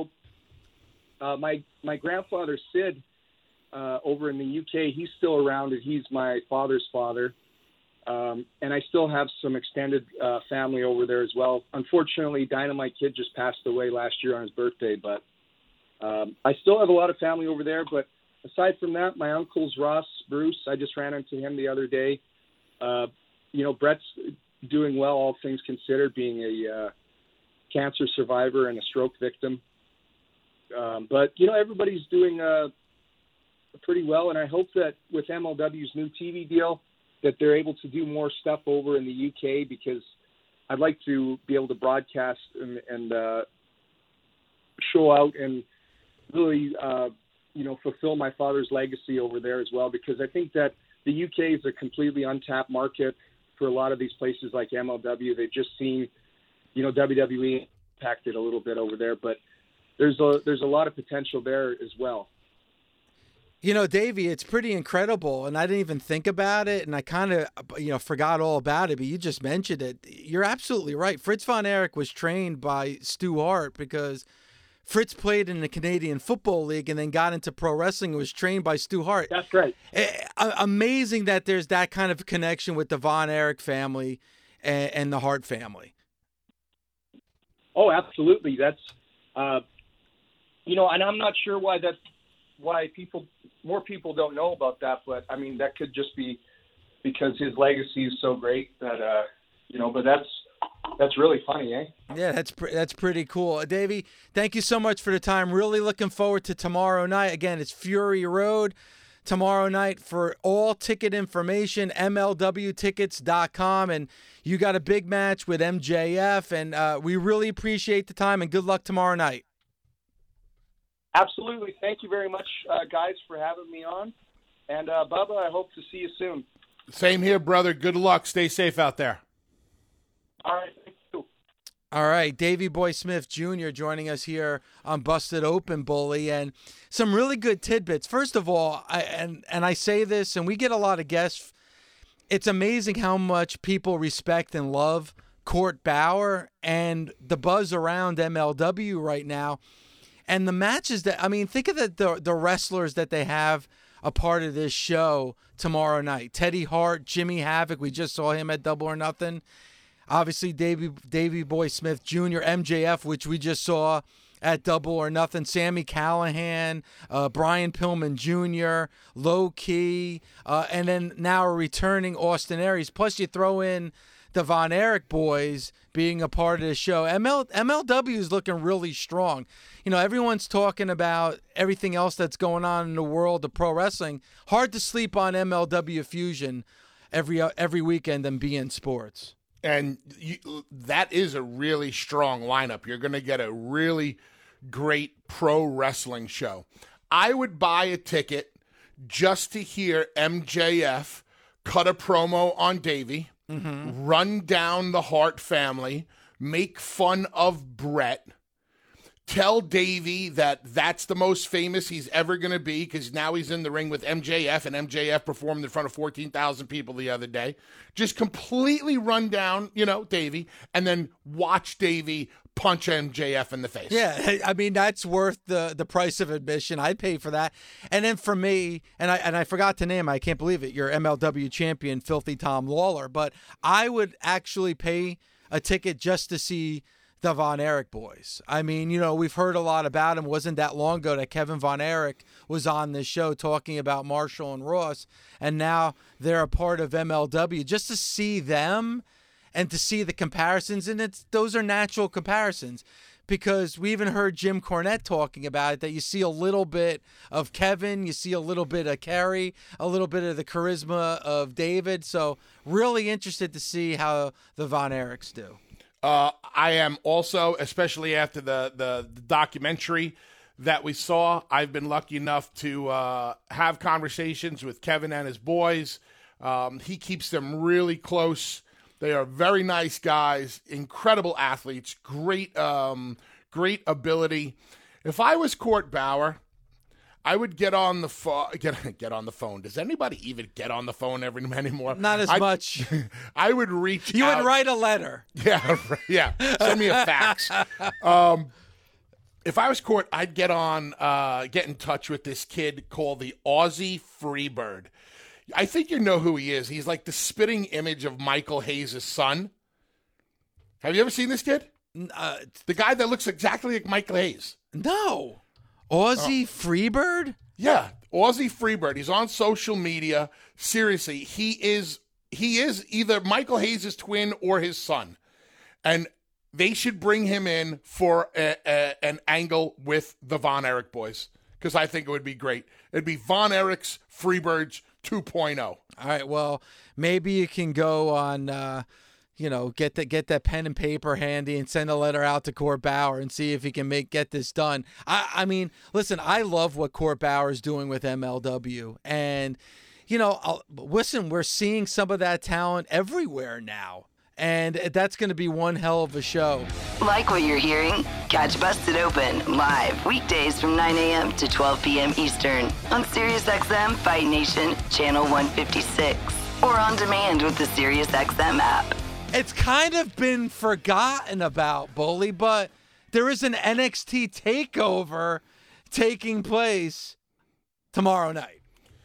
My grandfather, Sid, over in the UK, he's still around, and he's my father's father. And I still have some extended family over there as well. Unfortunately, Dynamite Kid just passed away last year on his birthday, but I still have a lot of family over there. But aside from that, my uncles, Ross, Bruce, I just ran into him the other day. Brett's doing well, all things considered, being a cancer survivor and a stroke victim. But everybody's doing pretty well, and I hope that with MLW's new TV deal, that they're able to do more stuff over in the UK because I'd like to be able to broadcast and show out and really, fulfill my father's legacy over there as well, because I think that the UK is a completely untapped market for a lot of these places like MLW. They've just seen, WWE impacted a little bit over there, but there's a lot of potential there as well. Davey, it's pretty incredible, and I didn't even think about it, and I kind of, forgot all about it, but you just mentioned it. You're absolutely right. Fritz von Erich was trained by Stu Hart because Fritz played in the Canadian Football League and then got into pro wrestling and was trained by Stu Hart. That's right. Amazing that there's that kind of connection with the Von Erich family and the Hart family. Oh, absolutely. That's, and I'm not sure why more people don't know about that, but I mean, that could just be because his legacy is so great that, but that's really funny, eh? Yeah, that's pretty cool. Davey, thank you so much for the time. Really looking forward to tomorrow night. Again, it's Fury Road tomorrow night. For all ticket information, MLWtickets.com. And you got a big match with MJF, and we really appreciate the time, and good luck tomorrow night. Absolutely. Thank you very much, guys, for having me on. And, Bubba, I hope to see you soon. Same here, brother. Good luck. Stay safe out there. All right. Thank you. All right. Davey Boy Smith Jr. joining us here on Busted Open, Bully, and some really good tidbits. First of all, I say this, and we get a lot of guests. It's amazing how much people respect and love Court Bauer and the buzz around MLW right now. And the matches think of the wrestlers that they have a part of this show tomorrow night. Teddy Hart, Jimmy Havoc, we just saw him at Double or Nothing. Obviously, Davey Boy Smith Jr., MJF, which we just saw at Double or Nothing. Sami Callihan, Brian Pillman Jr., Low Key, and then now a returning Austin Aries. Plus, you throw in the Von Erich boys being a part of the show. MLW is looking really strong. Everyone's talking about everything else that's going on in the world of pro wrestling. Hard to sleep on MLW Fusion every weekend in BN Sports. And that is a really strong lineup. You're going to get a really great pro wrestling show. I would buy a ticket just to hear MJF cut a promo on Davey. Mm-hmm. Run down the Hart family, make fun of Brett, tell Davey that that's the most famous he's ever going to be because now he's in the ring with MJF, and MJF performed in front of 14,000 people the other day. Just completely run down, Davey, and then watch Davey punch MJF in the face. Yeah, I mean, that's worth the price of admission. I'd pay for that. And then for me, and I forgot to name, I can't believe it, your MLW champion, Filthy Tom Lawler, but I would actually pay a ticket just to see the Von Erich boys. I mean, we've heard a lot about him. It wasn't that long ago that Kevin Von Erich was on this show talking about Marshall and Ross, and now they're a part of MLW. Just to see them and to see the comparisons, and those are natural comparisons, because we even heard Jim Cornette talking about it, that you see a little bit of Kevin, you see a little bit of Kerry, a little bit of the charisma of David. So really interested to see how the Von Erichs do. I am also, especially after the documentary that we saw, I've been lucky enough to have conversations with Kevin and his boys. He keeps them really close. They are very nice guys, incredible athletes, great ability. If I was Court Bauer, I would get on the phone. Get on the phone. Does anybody even get on the phone anymore? Not as much. I would reach. You out. would write a letter. Yeah. Send me a fax. If I was Court, I'd get in touch with this kid called the Aussie Freebird. I think you know who he is. He's like the spitting image of Michael Hayes' son. Have you ever seen this kid? The guy that looks exactly like Michael Hayes. No. Aussie Freebird? Yeah, Aussie Freebird. He's on social media. Seriously, he is either Michael Hayes' twin or his son. And they should bring him in for an angle with the Von Erich boys, because I think it would be great. It'd be Von Erich's Freebirds 2.0. All right, well, maybe you can go on get that pen and paper handy and send a letter out to Court Bauer and see if he can get this done. I mean, listen, I love what Court Bauer is doing with MLW. And, listen, we're seeing some of that talent everywhere now. And that's going to be one hell of a show. Like what you're hearing? Catch Busted Open live weekdays from 9 a.m. to 12 p.m. Eastern on SiriusXM Fight Nation Channel 156 or on demand with the SiriusXM app. It's kind of been forgotten about, Bully, but there is an NXT takeover taking place tomorrow night.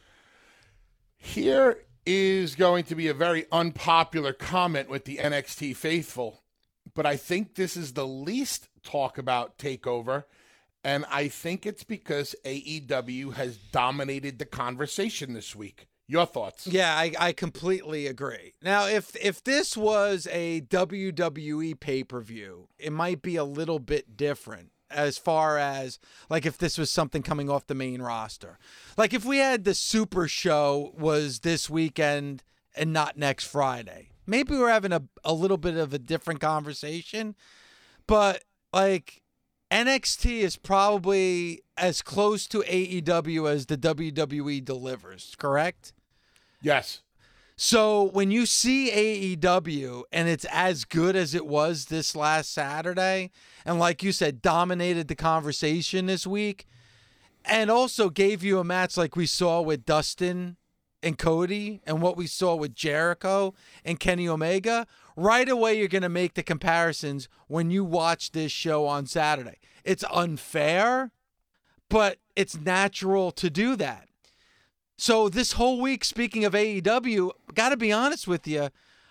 Here is going to be a very unpopular comment with the NXT faithful, but I think this is the least talk about takeover, and I think it's because AEW has dominated the conversation this week. Your thoughts? Yeah, I completely agree. Now, if this was a WWE pay-per-view, it might be a little bit different as far as, like, if this was something coming off the main roster. Like, if we had the Super Show was this weekend and not next Friday, maybe we're having a little bit of a different conversation. But, like, NXT is probably as close to AEW as the WWE delivers, correct? Yes. So when you see AEW and it's as good as it was this last Saturday, and like you said, dominated the conversation this week, and also gave you a match like we saw with Dustin and Cody and what we saw with Jericho and Kenny Omega, right away you're going to make the comparisons when you watch this show on Saturday. It's unfair, but it's natural to do that. So this whole week, speaking of AEW, got to be honest with you,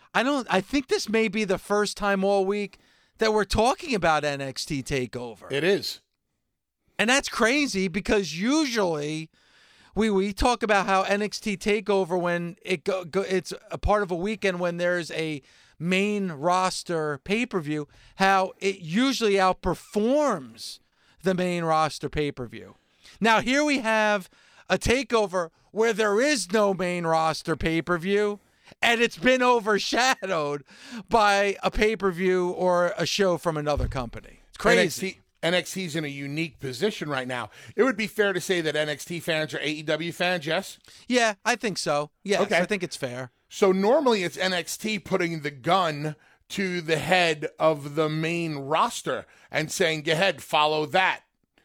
I think this may be the first time all week that we're talking about NXT TakeOver. It is. And that's crazy because usually we talk about how NXT TakeOver, when it's a part of a weekend when there's a main roster pay-per-view, how it usually outperforms the main roster pay-per-view. Now here we have a TakeOver where there is no main roster pay-per-view, and it's been overshadowed by a pay-per-view or a show from another company. It's crazy. NXT's in a unique position right now. It would be fair to say that NXT fans are AEW fans, yes? Yeah, I think so. Yes, okay. I think it's fair. So normally it's NXT putting the gun to the head of the main roster and saying, go ahead, follow that.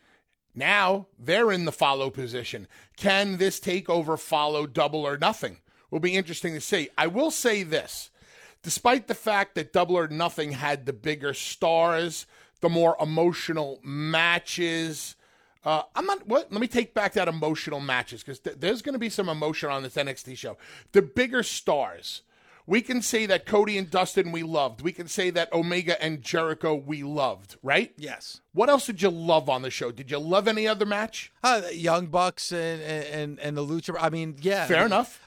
Now they're in the follow position. Can this takeover follow Double or Nothing? Will be interesting to see. I will say this. Despite the fact that Double or Nothing had the bigger stars, the more emotional matches, let me take back that emotional matches, because there's going to be some emotion on this NXT show. The bigger stars. We can say that Cody and Dustin we loved. We can say that Omega and Jericho we loved, right? Yes. What else did you love on the show? Did you love any other match? Young Bucks and the Lucha. I mean, yeah. Fair enough.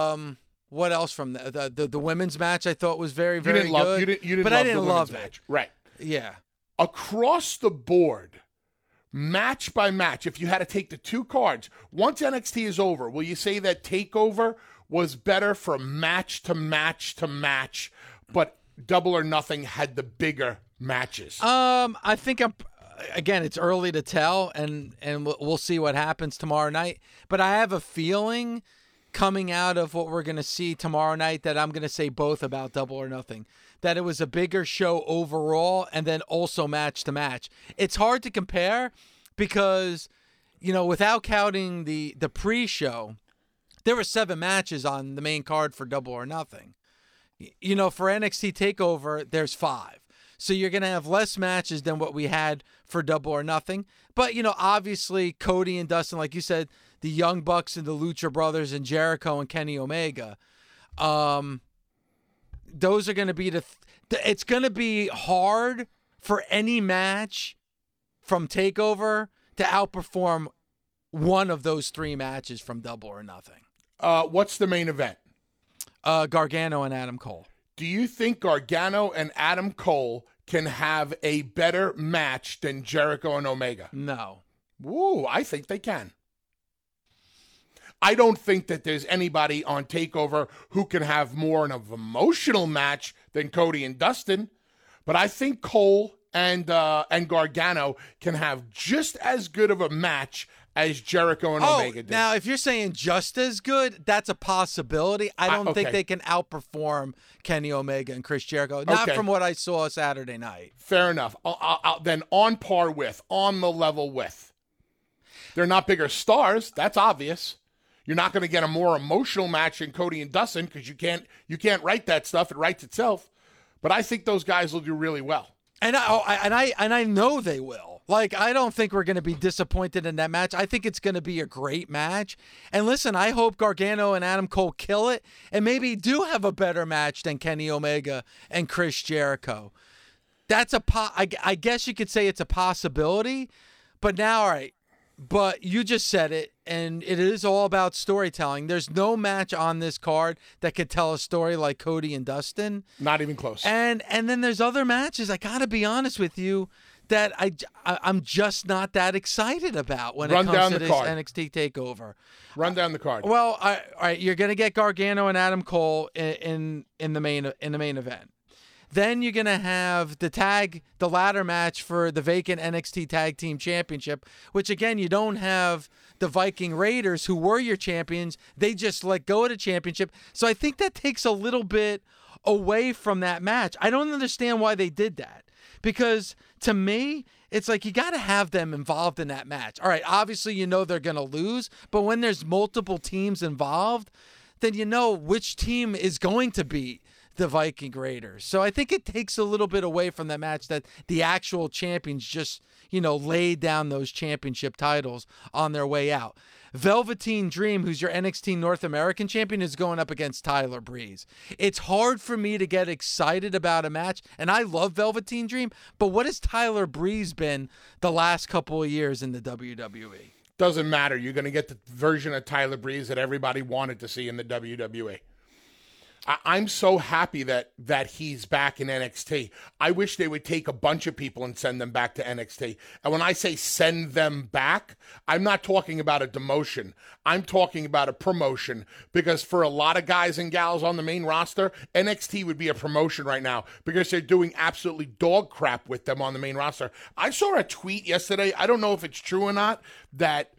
What else from the women's match? I thought was very, very good. You didn't but love I didn't the love women's it. Match. Right. Yeah. Across the board, match by match, if you had to take the two cards, once NXT is over, will you say that TakeOver was better from match to match to match, but Double or Nothing had the bigger matches? I think again, it's early to tell, and we'll see what happens tomorrow night. But I have a feeling coming out of what we're going to see tomorrow night that I'm going to say both about Double or Nothing. That it was a bigger show overall and then also match to match. It's hard to compare because, without counting the pre-show, there were 7 matches on the main card for Double or Nothing. For NXT TakeOver, there's 5. So you're going to have less matches than what we had for Double or Nothing. But, obviously, Cody and Dustin, like you said, the Young Bucks and the Lucha Brothers and Jericho and Kenny Omega, those are going to be it's going to be hard for any match from TakeOver to outperform one of those 3 matches from Double or Nothing. What's the main event? Gargano and Adam Cole. Do you think Gargano and Adam Cole can have a better match than Jericho and Omega? No. Woo, I think they can. I don't think that there's anybody on TakeOver who can have more of an emotional match than Cody and Dustin. But I think Cole and Gargano can have just as good of a match as Jericho and Omega did. Now, if you're saying just as good, that's a possibility. I don't think they can outperform Kenny Omega and Chris Jericho. Not from what I saw Saturday night. Fair enough. Then on par with, on the level with. They're not bigger stars. That's obvious. You're not going to get a more emotional match than Cody and Dustin because you can't write that stuff. It writes itself. But I think those guys will do really well. And I know they will. Like, I don't think we're going to be disappointed in that match. I think it's going to be a great match. And listen, I hope Gargano and Adam Cole kill it and maybe do have a better match than Kenny Omega and Chris Jericho. That's I guess you could say it's a possibility. But now, all right. But you just said it, and it is all about storytelling. There's no match on this card that could tell a story like Cody and Dustin. Not even close. And then there's other matches, I got to be honest with you, that I'm just not that excited about when it comes to this NXT TakeOver. Run down the card. Well, all right, you're going to get Gargano and Adam Cole in the main event. Then you're going to have the ladder match for the vacant NXT Tag Team Championship, which, again, you don't have the Viking Raiders, who were your champions. They just let go of the championship. So I think that takes a little bit away from that match. I don't understand why they did that, because to me, it's like you got to have them involved in that match. All right, obviously you know they're going to lose, but when there's multiple teams involved, then you know which team is going to beat the Viking Raiders. So I think it takes a little bit away from that match that the actual champions just, laid down those championship titles on their way out. Velveteen Dream, who's your NXT North American champion, is going up against Tyler Breeze. It's hard for me to get excited about a match, and I love Velveteen Dream, but what has Tyler Breeze been the last couple of years in the WWE? Doesn't matter. You're going to get the version of Tyler Breeze that everybody wanted to see in the WWE. I'm so happy that he's back in NXT. I wish they would take a bunch of people and send them back to NXT. And when I say send them back, I'm not talking about a demotion. I'm talking about a promotion, because for a lot of guys and gals on the main roster, NXT would be a promotion right now because they're doing absolutely dog crap with them on the main roster. I saw a tweet yesterday, I don't know if it's true or not, that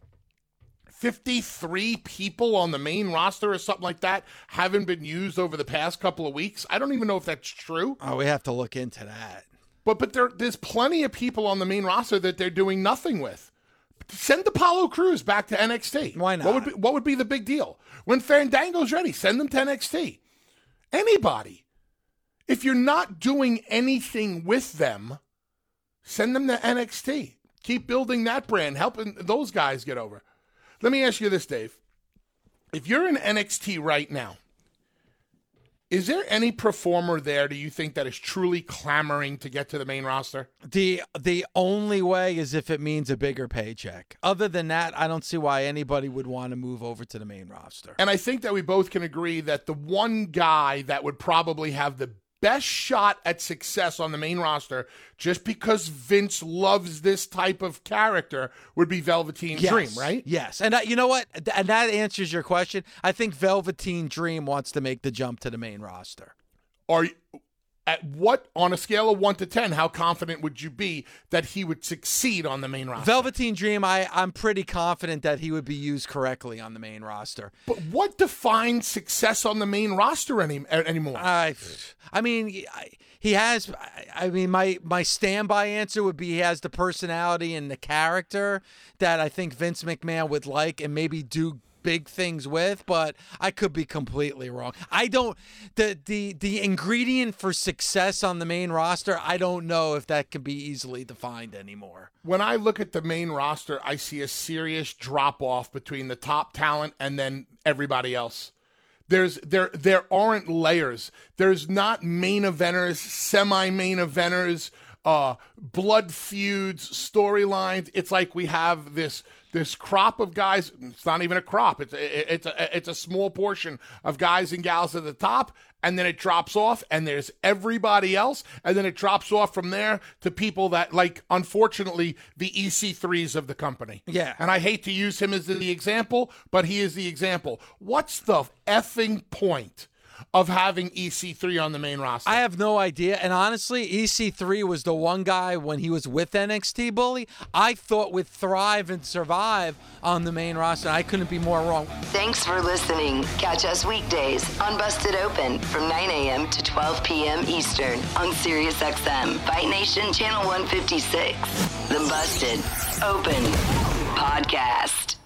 53 people on the main roster or something like that haven't been used over the past couple of weeks. I don't even know if that's true. Oh, we have to look into that. But there's plenty of people on the main roster that they're doing nothing with. Send Apollo Crews back to NXT. Why not? What would be the big deal? When Fandango's ready, send them to NXT. Anybody. If you're not doing anything with them, send them to NXT. Keep building that brand, helping those guys get over. Let me ask you this, Dave. If you're in NXT right now, is there any performer there, do you think, that is truly clamoring to get to the main roster? The only way is if it means a bigger paycheck. Other than that, I don't see why anybody would want to move over to the main roster. And I think that we both can agree that the one guy that would probably have the best shot at success on the main roster, just because Vince loves this type of character, would be Velveteen Dream, right? Yes. And you know what? And that answers your question. I think Velveteen Dream wants to make the jump to the main roster. On a scale of 1 to 10, how confident would you be that he would succeed on the main roster? Velveteen Dream, I'm pretty confident that he would be used correctly on the main roster. But what defines success on the main roster anymore? I mean, he has. I mean, my standby answer would be he has the personality and the character that I think Vince McMahon would like and maybe do big things with, but I could be completely wrong. I don't the ingredient for success on the main roster, I don't know if that can be easily defined anymore. When I look at the main roster, I see a serious drop off between the top talent and then everybody else. There aren't layers. There's not main eventers, semi-main eventers, blood feuds, storylines. It's like we have this crop of guys. It's not even a crop. It's a small portion of guys and gals at the top, and then it drops off, and there's everybody else, and then it drops off from there to people that, like, unfortunately, the EC3s of the company. Yeah. And I hate to use him as the example, but he is the example. What's the effing point of having EC3 on the main roster? I have no idea. And honestly, EC3 was the one guy when he was with NXT Bully, I thought would thrive and survive on the main roster. I couldn't be more wrong. Thanks for listening. Catch us weekdays on Busted Open from 9 a.m. to 12 p.m. Eastern on SiriusXM, Fight Nation Channel 156. The Busted Open Podcast.